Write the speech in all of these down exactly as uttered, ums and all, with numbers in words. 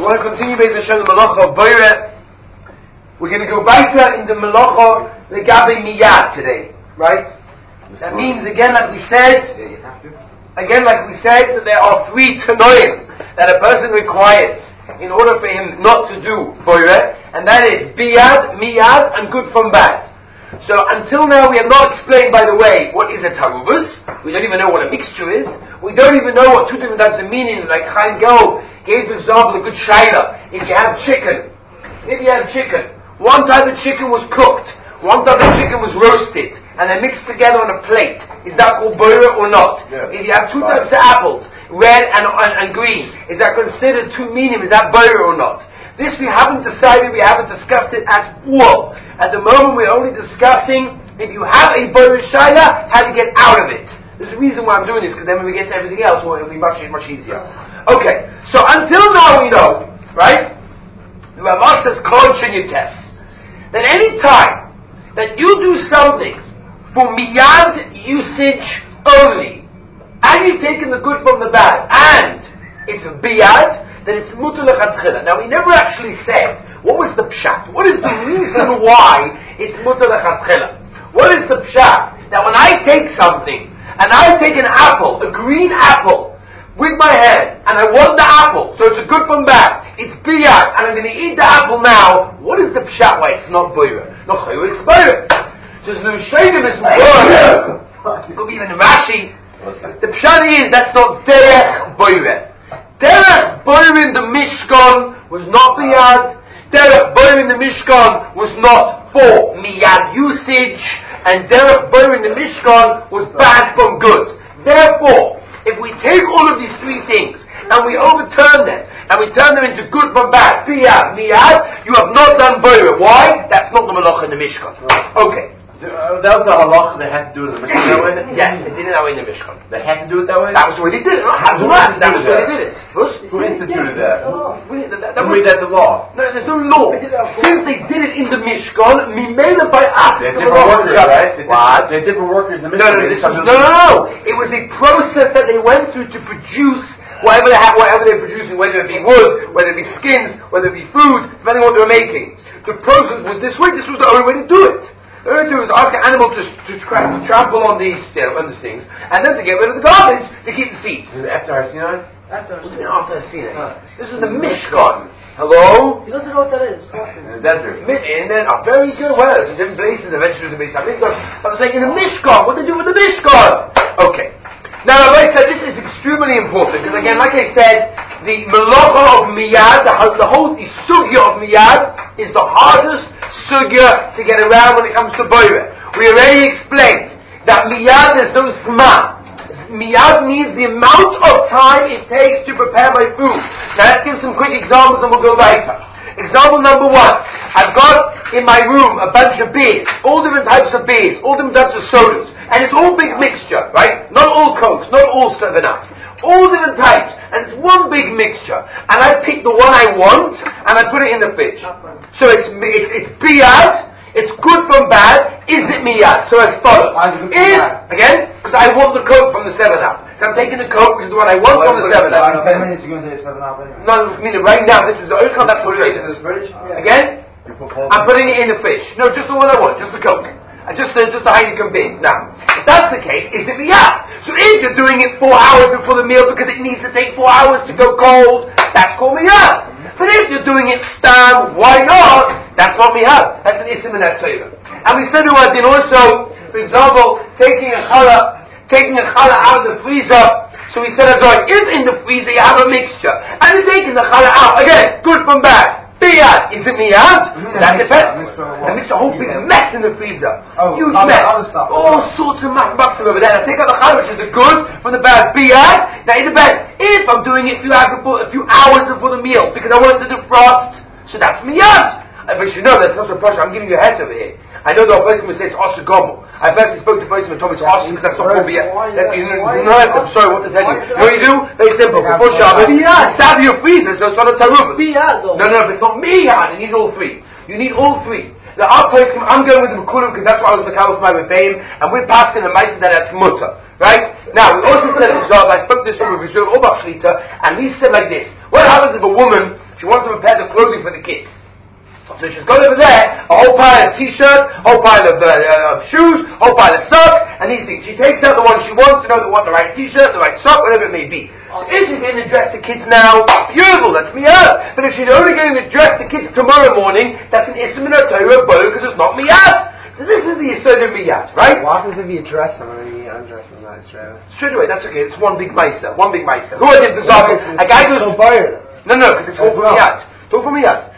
want to continue with the Malacha of Boire. We're going to go weiter in the Malacha Legabe Miyad today, right? That means, again, like we said, again, like we said, that there are three Tanoim that a person requires in order for him not to do Boire, and that is Biyad, Miyad, and good from bad. So until now we have not explained, by the way, what is a taruvus. We don't even know what a mixture is. We don't even know what two different types of meaning, like Chaim Gel gave, for example, a good shaila. If you have chicken, if you have chicken, one type of chicken was cooked, one type of chicken was roasted, and they're mixed together on a plate. Is that called boira or not? Yeah. If you have two types of apples, red and, and, and green, is that considered two meaning? Is that boira or not? This we haven't decided, we haven't discussed it at all. At the moment we're only discussing, if you have a boira shaila, how to get out of it. There's a reason why I'm doing this, because then when we get to everything else, well, it'll be much, much easier. Okay, so until now we know, right? The Ramash says, Kol Shinyates, that any time that you do something for miyad usage only, and you've taken the good from the bad, and it's biyad, then it's mutar lechatchila. Now we never actually said, what was the pshat? What is the reason why it's mutar lechatchila? What is the pshat? That when I take something, and I take an apple, a green apple, with my hand, and I want the apple, so it's a good from bad, it's biyad, and I'm going to eat the apple now, what is the pshat why it's not boira? No chayur, it's boira. So there's no shame in this boira. It could be even a Rashi. The pshat is, that's not derech boira. Derech boira in the Mishkan was not biyad. Derech boira in the Mishkan was not for miyad usage. And derech boira in the Mishkan was bad from good. Therefore, if we take all of these three things and we overturn them and we turn them into good from bad, biyad, miyad, you have not done boira. Why? That's not the malacha in the Mishkan. Okay. Uh, that was the halacha they had to do it in the Mishkan that way? Yes, they did it that way in the Mishkan. They had to do it that way? That was the way they did it. No, that was the way they did it. Who instituted that? Who made that the law? No, there's no law. Since they did it in the Mishkan, mimela by us. They're different workers, right? What? They're different workers in the Mishkan. No, no, this was, no, no, no. It was a process that they went through to produce whatever they have, whatever they're producing, whether it be wood, whether it be skins, whether it be food, depending on what they were making. The process was this way. This was the only way to do it. The only way to do it was ask an animal to, to, tra- to trample on these, you know, on these things, and then to get rid of the garbage to keep the seeds. Is it after Har Sinai? After Har Sinai. After Har Sinai. Huh. This is the Mishkan. Hello? He doesn't know what that is. In the desert. And then, oh, very good. Well, in different places, eventually the Mishkan. I'm saying in the Mishkan. What do they do with the Mishkan? Okay. Now, like I said, this is extremely important because, again, like I said, the melacha of miyad, the, the whole the sugya of miyad, is the hardest sugya to get around when it comes to boira. We already explained that miyad is no zman. Miyad means the amount of time it takes to prepare my food. Now, let's give some quick examples and we'll go later. Example number one. I've got in my room a bunch of beers, all different types of beers, all different types of sodas, and it's all big mixture, right? Not all Cokes, not all seven ups, all different types, and it's one big mixture. And I pick the one I want, and I put it in the fridge. So it's it's, it's biyad, it's good from bad. Is it miyad? So as follows. If, again, because I want the Coke from the seven up. So I'm taking the Coke, which is the one I want from the seven up. ten minutes you're going to say seven up anyway. No, I mean right now, this is the only time that's what it is. Again? I'm putting it in the fish. No, just the one I want, just the Coke. I just, uh, just the Heineken beer. Now, if that's the case, is it miyad? So if you're doing it four hours before the meal because it needs to take four hours to go cold, that's called miyad. But if you're doing it stam, why not? That's not miyad. That's an isim in that Torah. And we said to us, then also, for example, taking a challah, taking a challah out of the freezer. So we said as well, if in the freezer you have a mixture, and you're taking the challah out, again, good from bad. Biyad, is it miyad? Mm-hmm. That depends. That makes a whole big mess in the freezer. Oh, Huge other, mess. Other stuff. All sorts of mahbaksim over there. Now take out the challah, which is the good from the bad. Biyad. Now in the bed, if I'm doing it a few hours before, a few hours before the meal, because I want it to defrost, so that's miyad. But you should know that's not so pressure. I'm giving you a head over here. I know the person will say it's Osher Gomel. I first spoke to the person and told me it's Osher because that's not going to be a... That, you know, I'm sorry what to tell you. You know what you do? Very simple. Before Shabbat, stab your freezer so it's not a taruf. No, no, but it's not miyad. You need all three. You need all three. The our place, I'm going with the Mekulim because that's what I was Mekabel with my Rebbeim, and we're passing the Maisa that that's mutter. Right? Now, we also said, I spoke this with Rizur Obach Shlita, and we said like this. What happens if a woman She wants to prepare the clothing for the kids. So she's got over there a whole pile of t-shirts, a whole pile of, uh, of shoes, a whole pile of socks, and these things. She takes out the one she wants to know the, what the right t-shirt, the right sock, whatever it may be. So if she's going to dress the kids now, beautiful, that's miyad. But if she's only going to dress the kids tomorrow morning, that's an ism in her Torah because it's not miyad. So this is the yesod of miyad, right? What happens if you dress them and you undress them that straight away? Straight away, that's okay. It's one big meiser, one big meiser. Who are the example? A guy goes. No, no, because it's all for miyad. It's all for miyad.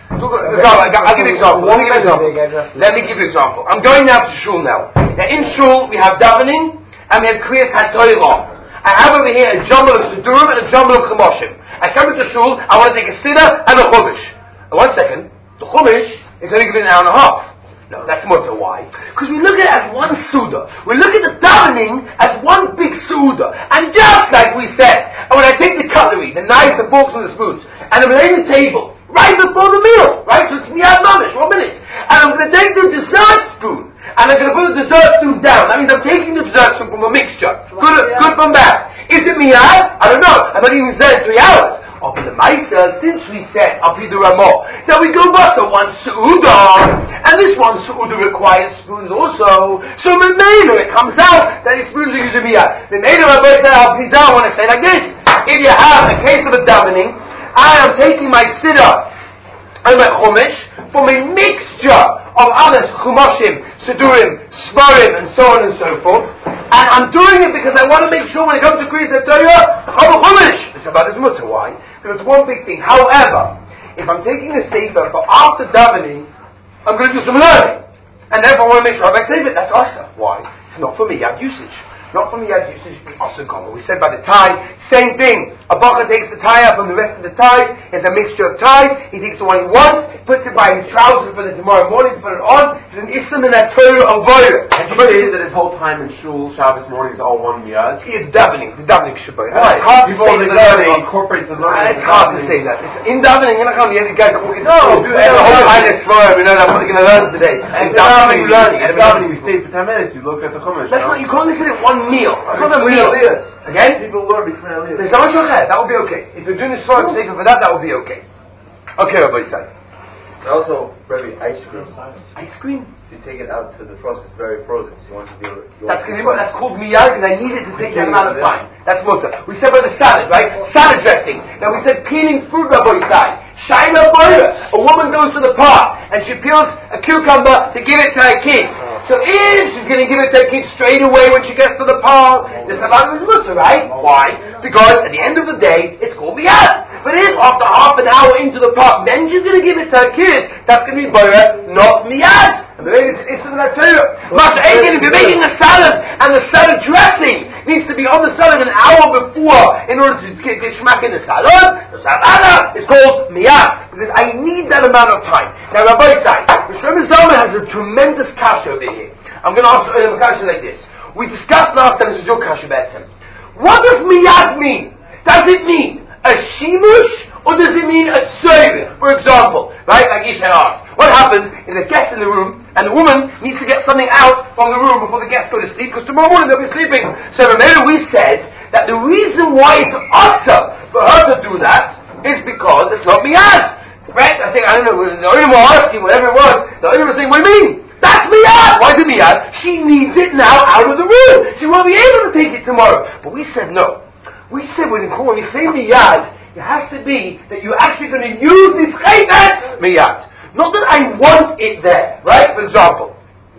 I'll give you an example. Let me give you an example. Let me give you an example. I'm going now to shul now. Now in shul we have davening and we have kriyas hatoylah. I have over here a jumble of sidurim and a jumble of chumoshim. I come into shul. I want to take a siddur and a chumash. One second. The chumash is only given an hour and a half. No, that's more to why. Because we look at it as one suda. We look at the davening as one big suda. And just like we said, and when I take the cutlery, the knives, the forks, and the spoons, and I'm laying the table right before the meal, right? So it's miyad mamish, one minute. And I'm going to take the dessert spoon, and I'm going to put the dessert spoon down. That means I'm taking the dessert spoon from a mixture. Good, good from bad. Is it miyad? I don't know. I'm not even said three hours. Up in the Maisa, since we said up in the Ramah, that we go basa one su'udah, and this one su'udah requires spoons also. So Memela, it comes out that these spoons are using miyad. Memela, Rabbi said, I want to say like this. If you have a case of a davening, I am taking my siddur and my chumash from a mixture of other chumashim, sidurim, svarim, and so on and so forth. And I'm doing it because I want to make sure when it comes to kriyas hatoylah, I have a chumash. It's about this mutter. Why? Because it's one big thing. However, if I'm taking a sefer, but after davening, I'm going to do some learning. And therefore I want to make sure if I save it, that's asa. Why? It's not for miyad usage. Not from the yad usage, also common. We said by the tie, same thing. A bacha takes the tie out from the rest of the ties. It's a mixture of ties. He takes the one he wants, puts it by his trousers for the tomorrow morning to put it on. It's an ism in that Torah of Voyer. And you say that his whole time in shul, Shabbos morning, is all one miyad? It's davening. The davening shabbat. Right. It's hard People to say the learning. Incorporate the learning. It's hard to say that. It's in davening, you're not going to get the guys that walk into no, school. And the whole time they're smart. We know that's what they're going to learn today. And davening, learning. And davening, we stay for ten minutes. You look at the chumash. That's not, you can't listen at one meal. That's not a Between meal. aliyahs. Again? People learn between aliyahs. There's so much okay. That would be okay. If you're doing the Svarah Sefer for that, that would be okay. Okay, Rabbi Yisai. Also, Rabbi, ice cream. Ice cream? If you take it out to the frost, it's very frozen. So you want to be able to... That's, that's called miyad because I need it to take that amount of time. That's mutter. We said about the salad, right? Salad dressing. Now we said peeling fruit, Rabbi Yisai. Shaila boiler. A woman goes to the park and she peels a cucumber to give it to her kids. So if she's going to give it to her kids straight away when she gets to the park, the salad is mutter, right? Why? Because at the end of the day, it's called miyad. But if after half an hour into the park, then she's going to give it to her kids, that's going to be boiler, not miyad. And the it's it's in that Torah. Much again, if you're making a salad and the salad dressing needs to be on the salad an hour before in order to get, get shmak in the salad, the salad is called miyad because I need that amount of time. Now, Rabbi Yisai, Shlomo Zalman has a tremendous kasha over here. I'm going to ask a kasha like this. We discussed last time. This is your kasha, Betzim. What does miyad mean? Does it mean a shimush or does it mean a tzorah? For example, right? Like Isha asked. What happens is a guest in the room, and the woman needs to get something out from the room before the guests go to sleep, because tomorrow morning they'll be sleeping. So remember we said that the reason why it's awesome for her to do that is because it's not miyad. Right? I think, I don't know, the only one asking, whatever it was, the only one saying, what do you mean? That's miyad! Why is it miyad? She needs it now out of the room. She won't be able to take it tomorrow. But we said no. We said when we say miyad, it has to be that you're actually going to use this chayvet miyad. Not that I want it there, right? For example,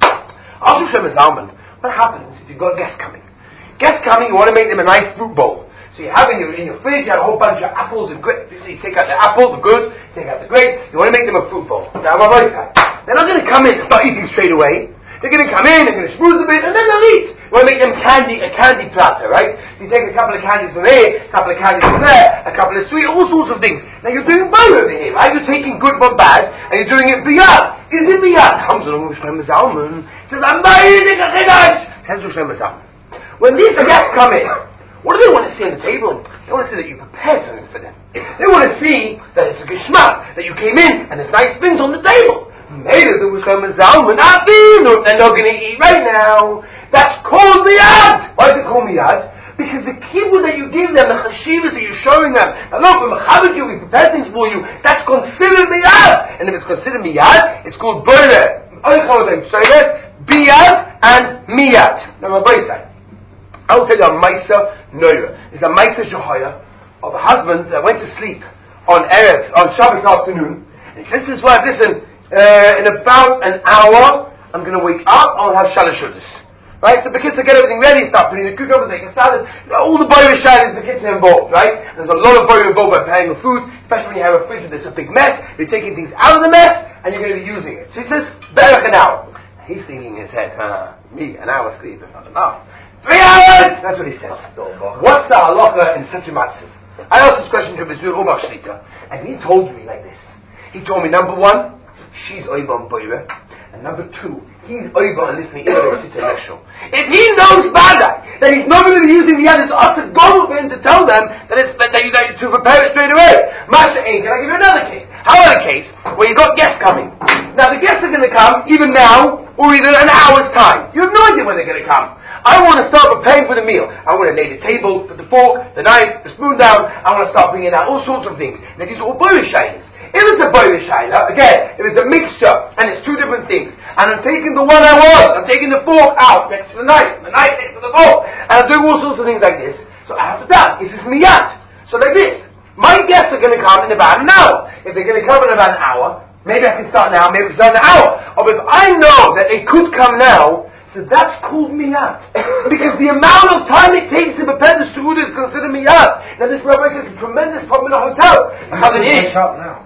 after Shlomo Zalman, what happens if you've got guests coming? Guests coming, you want to make them a nice fruit bowl. So you have in your, in your fridge, you have a whole bunch of apples and grapes. So you take out the apple, the good, you take out the grape, you want to make them a fruit bowl. Now, my voice they're not going to come in and start eating straight away. They're going to come in, they're going to schmooze a bit, and then they'll eat. You want to make them candy, a candy platter, right? You take a couple of candies from here, a couple of candies from there, a couple of sweet, all sorts of things. Now you're doing both over here, right? You're taking good from bad, and you're doing it biyad. Is it biyad? Comes along with Shlomo Zalman. Says, I'm buying a chidash. Says to Shlomo Zalman. When these guests come in, what do they want to see on the table? They want to see that you prepared something for them. They want to see that it's a geshmak, that you came in, and there's nice things on the table. Maybe there was Shlomo Zalman, they're not going to eat right now. That's called miyad. Why is it called miyad? Because the kibbutz that you give them, the chashivas that you're showing them, now look, we mechabed you, we prepare things for you, that's considered miyad. And if it's considered miyad, it's called boire. Biyad and miyad. Now, Rabbi say, I will tell you a Maisa Noira. It's a Maisa Shahaya of a husband that went to sleep on Erev, on Shabbos afternoon. And he says to his wife, listen, uh, in about an hour, I'm going to wake up, I'll have Shalosh Shudas. Right? So the kids to get everything ready, start putting the cucumbers, making salad, all the boyer shines, the kids are involved, right? There's a lot of boyer involved by preparing the food, especially when you have a fridge that's a big mess, you're taking things out of the mess, and you're going to be using it. So he says, better an hour. He's thinking in his head, huh, me, an hour sleep is not enough. Three hours! That's what he says. What's the halacha in such a matzav? I asked this question to Mister Umar Shlita, and he told me like this. He told me, number one, she's oiva on boire, and number two, he's oiva on listening to If he knows bada, that he's not going to be using the yad, it's us to go for him to tell them that it's that you that to prepare it straight away. Masha ain't. Can I give you another case? How about a case where you've got guests coming? Now the guests are going to come even now, or either an hour's time. You have no idea when they're going to come. I want to start preparing for the meal. I want to lay the table, put the fork, the knife, the spoon down. I want to start bringing out all sorts of things. Now these are all boyer shaylas. If it's a boyer shayla, again, if it's a mixture, and it's two different things, and I'm taking the one I want, I'm taking the fork out next to the knife, the knife next to the fork, and I'm doing all sorts of things like this, so I have to done. This is miyat. So like this. My guests are going to come in about an hour. If they're going to come in about an hour, maybe I can start now, maybe I can start in an hour. Or if I know that they could come now, so that's called miyat. Because the amount of time it takes to prepare the su'ud is considered miyat. Now this rabbi says it's a tremendous problem in a hotel. Because it is.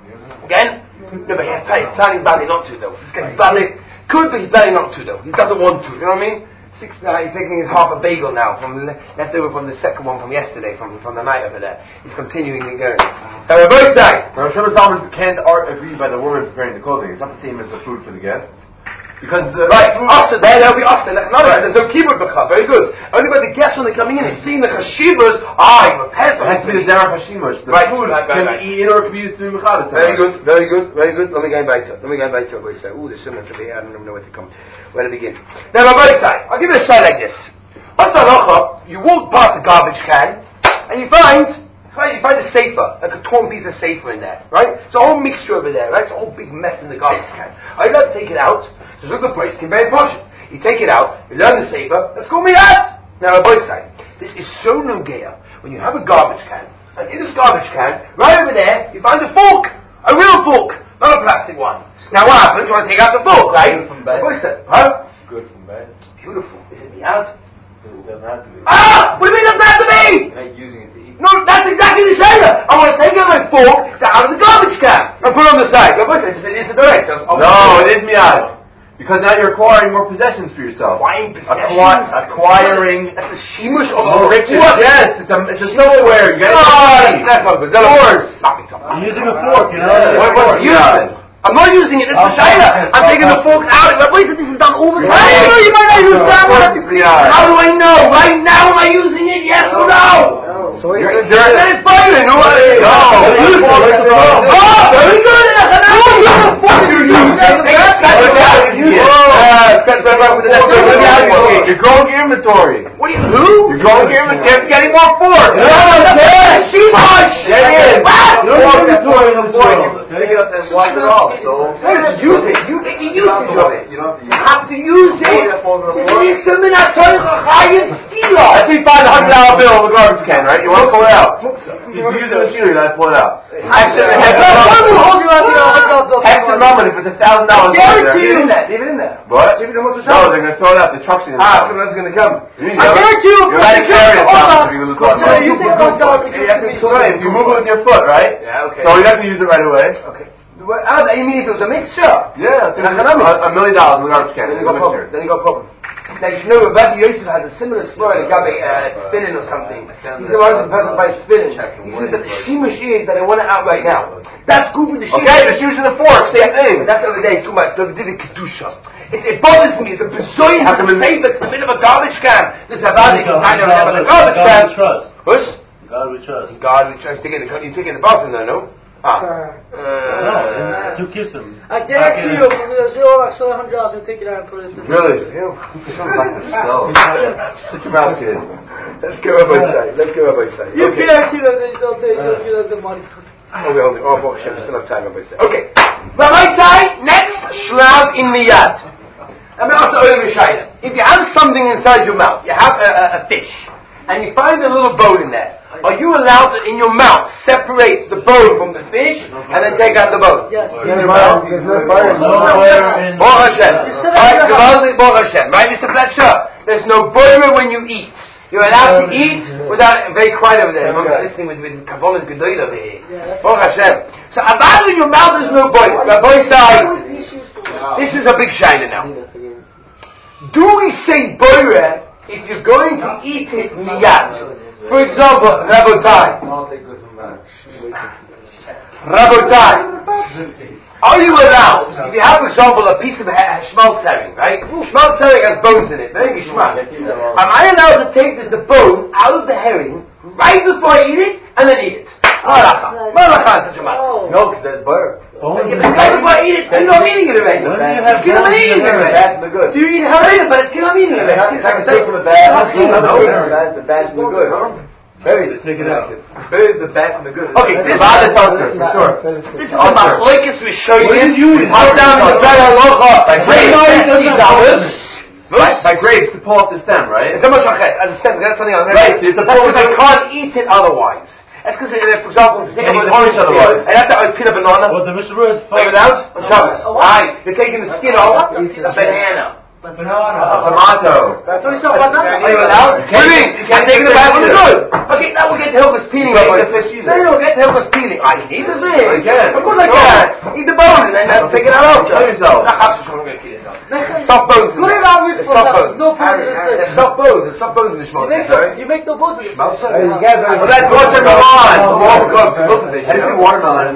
Again? No, but he's planning, he's planning badly not to though. This guy's badly, could, but he's planning not to though. He doesn't want to, you know what I mean? Six, uh, he's taking his half a bagel now, from le- left over from the second one from yesterday, from from the night over there. He's continuing and going. So we're both saying. Rosh Hashanah can't art agree by the woman preparing the clothing. It's not the same as the food for the guests. Because the right, Asa, there, there'll be Asa. Right. There's no keyboard b'cha. Very good. Only by the guests when they're coming in, they're seeing the chashivas. Ah, you prepare something. It has to be the derech hashimush. The right. food right, can right, be eaten or it can be used to be mechabed. Very good, very good, very good. Let me go back to it. Let me go back to it. What you say? Ooh, there's so much over here. I don't even know where to come. Where to begin? Now, my boy say, I'll give you a shot like this. What's the halacha? You walk past a garbage can, and you find. You find a safer, like a torn piece of safer in there, right? It's a whole mixture over there, right? It's a whole big mess in the garbage can. I'd like to take it out. So look at the price, can very portion. You take it out, you learn the safer, let's call me out! Now, boy side, this is so nogea. When you have a garbage can, and in this garbage can, right over there, you find a fork! A real fork! Not a plastic one. Now what happens? You want to take out the fork, right? Good from bed. Boy side, huh? It's good from bed. Beautiful. Is it me out? It doesn't have to be. Ah! What do you mean it doesn't have to be? You're not using it to eat. No, that's exactly the shayla. I want to take out my fork out of the garbage can and put it on the side. Rabbi said, it's a direct. No, it is miyad. Because now you're acquiring more possessions for yourself. Acquiring possessions? Acqui- acquiring... That's a shimush of Oh, riches. What? Yes, it's a, it's a silverware. You gotta No, that's not good. Of course. I'm using a fork, you know. Yeah. What, what's the use then? I'm not using it. It's the shayla. I'm taking the fork out. Rabbi said this is done all the time. I know you might not use that. How do I know? Right now am I using it? Yes or no? So You're, you're, then it's boiling. No, no. No, Use it. Oh, very good. You're growing your inventory. What do you do? You're growing your inventory. You're getting more forks. No, that's she much. Yeah, it is. What? You don't want that fork in the fork. You pick it up and wash it off. So Just use it. You get the usage of it. you don't You have to use it. that falls on the It's floor. an instrument at Torah skilo. Let's say find a hundred dollar bill in the garbage can, right? You want to pull it out. You use the machinery, you gotta pull it out. Actually, Hex and moment, if it's a thousand dollars. guarantee you in that. Leave it in there. What? Leave it in the No, they're gonna throw it out. The truck's gonna Ah, come. someone's going to come. You I guarantee you. You're not carrying it down if you lose one. So you think one dollar You have to explain. If you move it with your foot, right? Yeah, okay. So you're not gonna use it right away. Okay. Well, ah, you mean if it was a mixture? Yeah, it's Then a, a million dollars in the garbage can. Then It's you a got a problem. mixture. Then you got a problem. Now you should know Rabbi Yosef has a similar story like Gabi uh, spinning or something. He's the one person by spinning. He says that the shimush is that I want it out right now. That's good for the shimush. Okay, the shoes and the fork, same thing. But that's the other day. He's talking about the Didik Kedusha. It, it bothers me. It's a bizarre How come to it's- say it's in the middle of a garbage can. This Havadi can kind of have a garbage God can. we trust. What? God we trust. God, we try to take it. You take it in the bathroom, though, no? Ah. Uh, No, to kiss him. I guarantee you, I'm going to zero back seven hundred dollars and take it out and put it in. Really? Yeah. Such a bad kid. Let's go Rabbi Say. Let's go Rabbi Say. You Okay. guarantee that they don't take they'll give us the money. Oh, we only, oh, Baruch Hashem, still have time, Rabbi Say. Okay. Rabbi Say, next shlav in miyad. Let me ask the Olam Yeshayim. If you have something inside your mouth, you have a, a, a fish, and you find a little bone in there, are you allowed to, in your mouth, separate the bone from the fish and then take out the bone? Yes. There's no fire. Baruch Hashem. Alright, Gavaldi Baruch Hashem. Right, Mister Fletcher? There's no boiler when you eat. You're allowed to eat without, very quiet over there. I'm listening with, with Kavon and Gedoyel over here. Baruch Hashem. So, about in your mouth there's no boiler. Rabbi Say, this is a big shayla now. Do we say boiler if you're going to eat it miyat? For example, Rabotai. Rabotai. Are you allowed, if you have, for example, a piece of schmaltz herring, right? Schmaltz herring has bones in it, very geschmack. Am I allowed to take the, the bone out of the herring right before I eat it and then eat it? Malacha. Malacha in such a matter. No, because there's butter. Right before I eat it, you're not eating it already. It's good I'm eating it already. Bad and the good. Do you eat harina, but it's good I'm eating it already. It's like a take from the bad. That's the bad from the good. Bury it. Take it out. Bury the bad from the good. Okay, this is the culture, for sure. This is a machlokes we show you. How down in the bread halacha by grapes. By grapes to pull off the stem, right? It's a much as a stem. That's something else. Right. It's a That's because I can't eat it otherwise. That's because, for example, if you take an orange otherwise, and that's how I peel a banana. Well, the Mishnah is Take it out on Shabbos. Aye, you're taking the skin off a banana. A tomato. That's what he said. Are you allowed? What do you mean? I'm taking the bad one the good. Okay, now we'll get to Hilchos peeling. No, no, we'll get to Hilchos peeling. I can eat the fish. I can. Of course I can. Eat the bone and then take it out after. Kill yourself. I'm going to kill yourself. Soft bones. Put it out with Soft bones. no bones in There's this soft bones. There's soft bones in the schmaltz. You make the bones in it. Well, that's watermelon. Look at this. I say watermelon.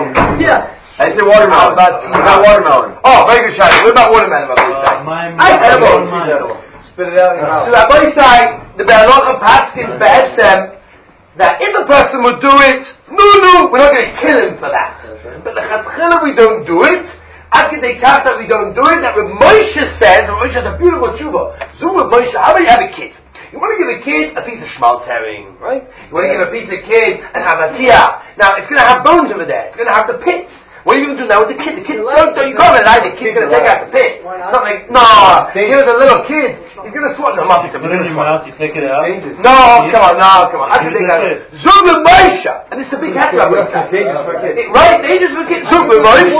Yeah. I say watermelon. About watermelon. Oh, very good shot. What about watermelon? Uh, my I have my- edible. Spit it out in your mouth. So Rabbi Say, the Be'alot of Paskins Be'etzem, that if a person would do it, no, no, we're not going to kill him for that. But the Chatzchila, we don't do it. After they count that we don't do it, that Reb Moshe says, Reb Moshe has a beautiful tshuva. So Reb Moshe, how about you have a kid? You want to give a kid a piece of schmaltz herring, right? You want to give a piece of kid an avatia. Now, it's going to have bones over there. It's going to have the pits. What are you going to do now with the kid? The kid, don't, don't you can't rely the kid's going to take out the pit. It's not like, no, here's a little kid. He's going to swat them up. He's Put going it to in your swat. mouth, you take it out. No, come on, no, come on. I can take that. Zug with Moshe. And it's a big hat about Moshe. Dangerous for a kid. Right, dangerous for kids. Zug with Moshe.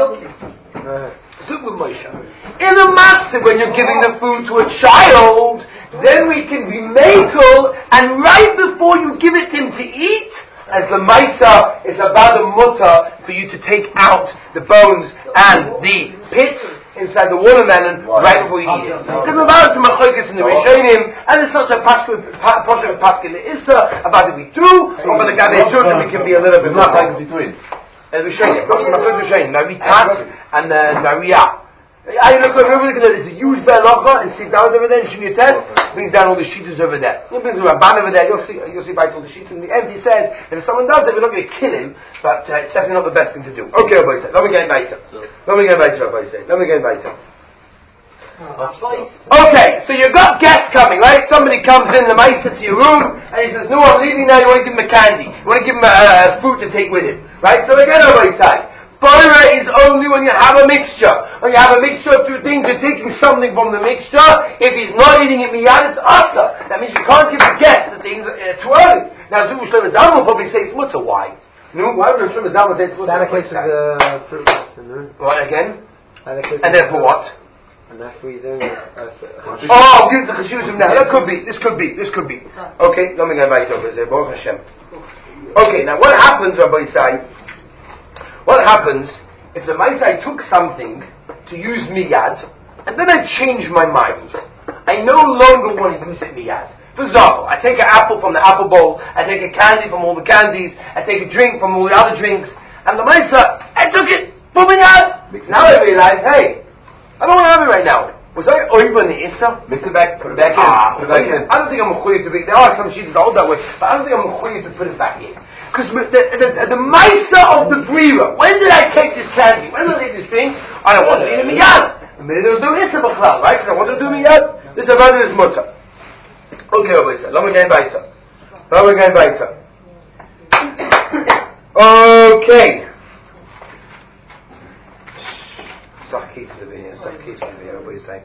Zug with Moshe. In the matzah, when you're giving the food to a child, then we can be makel, and right before you give it to him to eat, as the Maisa is about the mutter for you to take out the bones and the pits inside the watermelon right before you eat it. Because about the machlokes in the Rishonim, and it's not a pasuk of pasuk in the Issa about the we do, or about the Gadei Shulchan we can be a little bit more like between. And Rishonim, machlokes Rishonim, Navitat and Nariyah. I look over there, there's a huge Be'alacha, and sit down over there, and Shemir Test brings down all the sheetahs over there. He brings the Rabban over there, you'll see, you'll see by all the sheetahs. In the end, he says, that if someone does it, we're not going to kill him, but uh, it's definitely not the best thing to do. Okay, Rabbi Say, let me get weiter. Let me get weiter, Rabbi Say. Let me get weiter. Okay, so you've got guests coming, right? Somebody comes in the Maisa to your room, and he says, no, I'm leaving now, you want to give him a candy. You want to give him a uh, fruit to take with him. Right? So again, Rabbi Say, Boira is only when you have a mixture. When you have a mixture of two things, you're taking something from the mixture. If he's not eating it miyad, it's asa. That means you can't give the guest the things uh, too early. Now, Zul Shlomo Zalman will probably say it's mutter. Why? No, why would Shlomo Zalman say it's mutter? That case of the fruit. What again? And therefore what? And that's what you're doing. Oh, give the cheshusim now. That could be. This could be. This could be. Okay, let me go back over there. Baruch Hashem. Okay, now what happens, Rabbi Say? What happens if the Maisai took something to use miyad, and then I change my mind? I no longer want to use it miyad. For example, I take an apple from the apple bowl, I take a candy from all the candies, I take a drink from all the other drinks, and the Maisai, I took it for miyad. Now I realize, hey, I don't want to have it right now. Was I over in the Issa? Mix it back, put it back in. Ah, put it back in. I don't think I'm mechuyev to be. There are some sheets that hold that way, but I don't think I'm mechuyev to put it back in. Because the, the, the, the Maisa of the Brira, when did I take this candy? When thing, I don't want to eat a miyad. The minute there was no issa b'chlal, right? Because I wanted to do miyad. This about this mutter. Okay, Rabbi said, let me get weiter. Let me get weiter. Okay. Suck cases over here, suck cases over here, what do you say?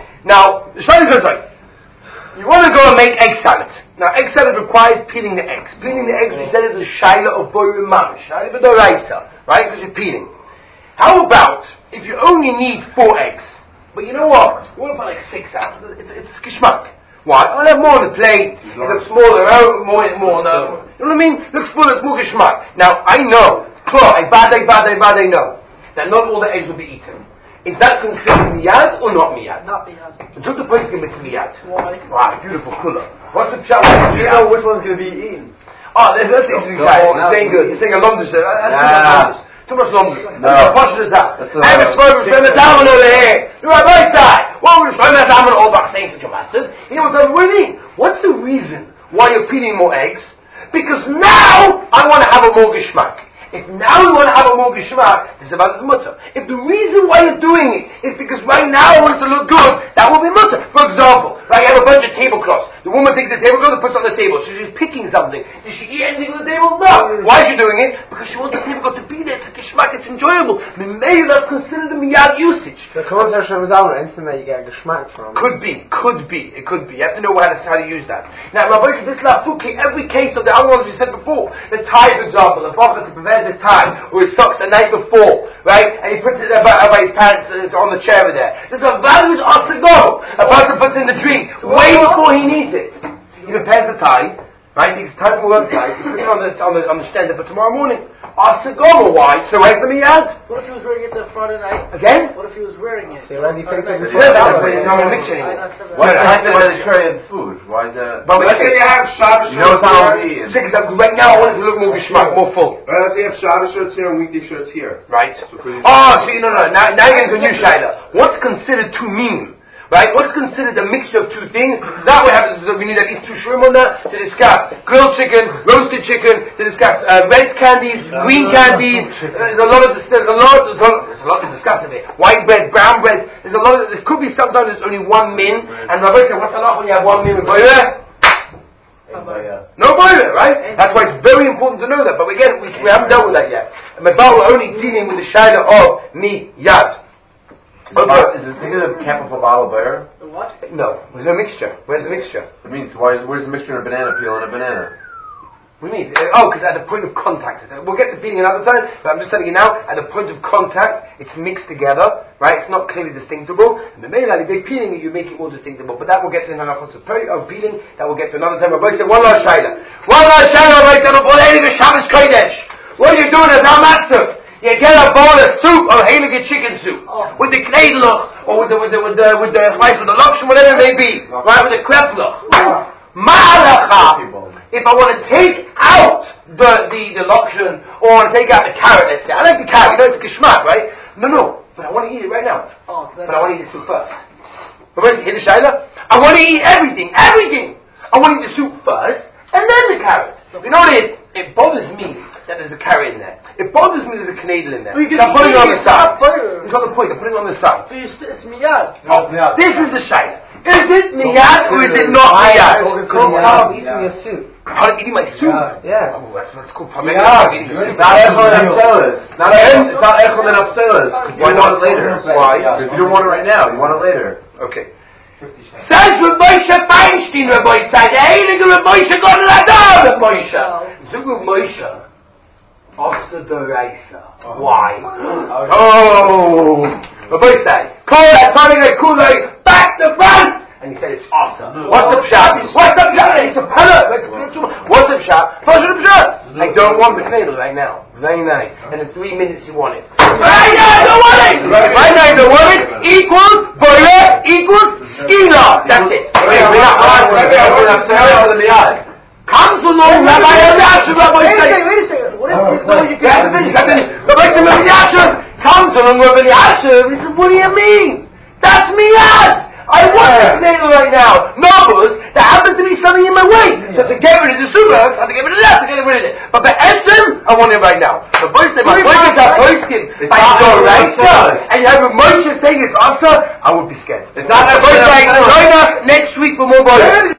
Now, the shayla is like, you want to go and make egg salad. Now, egg salad requires peeling the eggs. Peeling the eggs, we said, is a shayla of boiru mamish. Shayla v'doraisa, right? Because you're peeling. How about if you only need four eggs? But you know what? You want to put like six out. It's, it's, it's geschmack. Why? I'll have more on the plate. It looks smaller. Oh, more, more. No. You know what I mean? It looks full. It's more geschmack. Now, I know. Klar, I bad, I bad, I bad, I know that not all the eggs will be eaten. Is that considered miyad or not miyad? Not miyad. Until the place can be miyad. Why? Wow, beautiful color. What's the pshat? You know which one's going to be eaten. Oh, that's that's interesting. You're saying good. You're saying a lomdish. That's too much lomdish. No. How much is that? I have a smoke from the salmon over here. You're on my side. What was from the salmon all back saying such a massive? You know what I'm winning? What's the reason why you're peeling more eggs? Because now I want to have a more geschmack. If now you want to have a more geschmack, this is about the mutter. If the reason why you're doing it is because right now I want it to look good, that will be mutter. For example, right, you have a bunch of tablecloths. The woman takes the tablecloth and puts it on the table. So she's picking something. Did she eat anything on the table? No. Why is she doing it? Because she wants the tablecloth to be there. It's a geschmack. It's enjoyable. Maybe that's considered a miyad usage. So Kol Hashem is our instant that you get a geschmack from. Could be, could be, it could be. You have to know how to, how to use that. Now, Rabbi said this lafuki, every case of the other ones we said before. The tie, for example, the prophet to prevent his tie or his socks the night before, right? And he puts it about, about his pants uh, on the chair over there. There's a values are to go. A person puts in the drink way before he needs it. He prepares the tie, right? He takes the tie from one side, he puts it on the on the on the stand for tomorrow morning. Asagoma, why? So where's the miyad? What if he was wearing it the Friday night? Again? What if he was wearing it? So you already picked it Yeah, before. that's why you don't want to mix anymore. Why does it have to be a tray of food? Why is that? But we Let's say you have Shabbos You know shirts it's not here. on me. Because right now I want it to look more geschmack, more full. Well, let's say you have Shabbos shirts here and weekday shirts here. Right. So could you- Oh, see, no, no, now, now you're into a new shayla. What's considered too mean? Right? What's considered a mixture of two things? That way happens is that we need at least two shrimp on that to discuss grilled chicken, roasted chicken, to discuss uh, red candies, green candies. Uh, there's a lot of this, there's a lot, there's a lot, there's a lot to discuss in it. White bread, brown bread. There's a lot of, there could be sometimes there's only one min. And Rabbi said, what's halach when you have one min with boiler? No boiler, right? That's why it's very important to know that. But again, we, we haven't dealt with that yet. And Mabal, we're only dealing with the shayla of miyad. Okay. Is this thing a cap of a bottle of beer? The what? No, there's no mixture. Where's the mixture? It means why is, where's the mixture in a banana peel and a banana? What do you mean? Uh, oh, because at the point of contact. We'll get to peeling another time, but I'm just telling you now, at the point of contact, it's mixed together, right? It's not clearly distinguishable. And the main they peeling it, you make it more distinguishable. But that will get to the halachos of peeling, that will get to another time. Rabbi said, one last shayla. One last shayla, Rabbi said, the Shabbos Kodesh. What are you doing as our matzah? You get a bowl of soup, of heilige chicken soup, oh. with the knedloch, or with the with the with the with the with the, with the lokshen, whatever it may be, oh. right? With the kreploch. Ma'alacha. If I want to take out the the the lokshen, or I want to take out the carrot, let's say, I like the carrot. You know it's geschmack, right? No, no, but I want to eat it right now. Oh, but I want to eat the soup first. But where's the Hiddush Shaila? I want to eat everything, everything. I want to eat the soup first, and then the carrot. So, you know what it is? It bothers me that there's a carrot in there. It bothers me there's a knedel in there. So I'm putting it on the side. It's not the point, I'm putting it on the side. So you st- it's miyad. Oh, this is the shayla. Is it miyad or is it not miyad? I'm eating your soup. I'm eating my soup? Yeah. Oh, that's, that's cool. I'm Yeah. eating your soup. It's not echol and apselis. Not it's not echol and apselis. You want it later. Why? Because you don't want it right now. You want it later. Okay. Says Reb Moshe Feinstein, Reb Moshe, the heilige Reb Moshe got an adam, Reb Moshe. Zug Reb Moshe. Osa Doraisa. Why? Oh! Reb Moshe, call that turning a kulei back to front! And he said it's Osa. What's the pshat? What's the pshat? It's a pella. What's the pshat? What's the pshat? I don't want the knedel right now. Very nice. And in three minutes you want it. Right now I don't want it! Right now I don't want it equals boiler equals skila. That's it. Wait, wait, wait. Comes along Rabbi Elyashiv, Rabbi Wait a Yisrael. second, wait a second. What if you know you You have to finish, you have to finish. Rabbi Elyashiv comes along Rabbi Elyashiv. He said, what do you mean? That's miyad. I want this nail right now. Nobles, there happens to be something in my way. So to get rid of the super, I have to get rid of that to get rid of it. But by Esem, I want it right now. The voice said, my voice is a voice skin. By Doraisa, and you have a Moshe saying it's Asa, I would be scared. It's not the voice saying, join us next week for more voice.